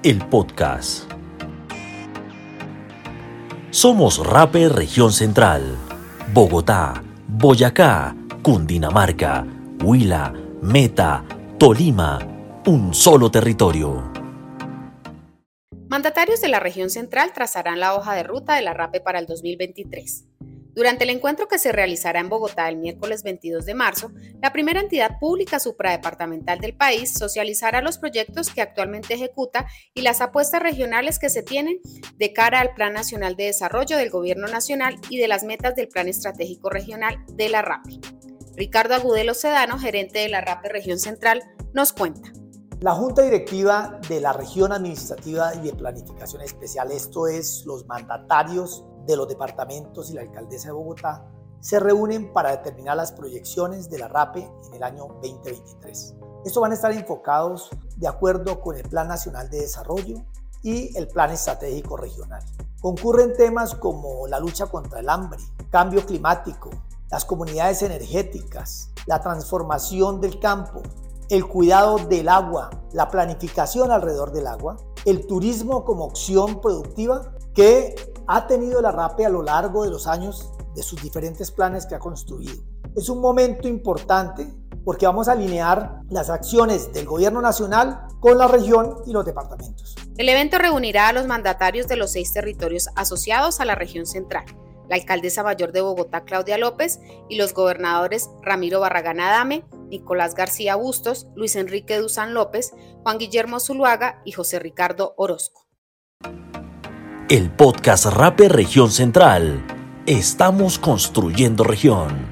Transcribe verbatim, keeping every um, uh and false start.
el podcast. Somos Rappi Región Central, Bogotá, Boyacá, Cundinamarca, Huila, Meta, Tolima, un solo territorio. Mandatarios de la región central trazarán la hoja de ruta de la Rappi para el dos mil veintitrés. Durante el encuentro que se realizará en Bogotá el miércoles veintidós de marzo, la primera entidad pública supradepartamental del país socializará los proyectos que actualmente ejecuta y las apuestas regionales que se tienen de cara al Plan Nacional de Desarrollo del Gobierno Nacional y de las metas del Plan Estratégico Regional de la Rappi. Ricardo Agudelo Sedano, gerente de la Rappi Región Central, nos cuenta. La Junta Directiva de la Región Administrativa y de Planificación Especial, esto es, los mandatarios de los departamentos y la alcaldesa de Bogotá, se reúnen para determinar las proyecciones de la Rappi en el año veinte veintitrés. Estos van a estar enfocados de acuerdo con el Plan Nacional de Desarrollo y el Plan Estratégico Regional. Concurren temas como la lucha contra el hambre, cambio climático, las comunidades energéticas, la transformación del campo, el cuidado del agua, la planificación alrededor del agua, el turismo como opción productiva que ha tenido la Rappi a lo largo de los años de sus diferentes planes que ha construido. Es un momento importante porque vamos a alinear las acciones del gobierno nacional con la región y los departamentos. El evento reunirá a los mandatarios de los seis territorios asociados a la región central, la alcaldesa mayor de Bogotá, Claudia López, y los gobernadores Ramiro Barragán Adame, Nicolás García Bustos, Luis Enrique Duzán López, Juan Guillermo Zuluaga y José Ricardo Orozco. El podcast Rappi Región Central. Estamos construyendo región.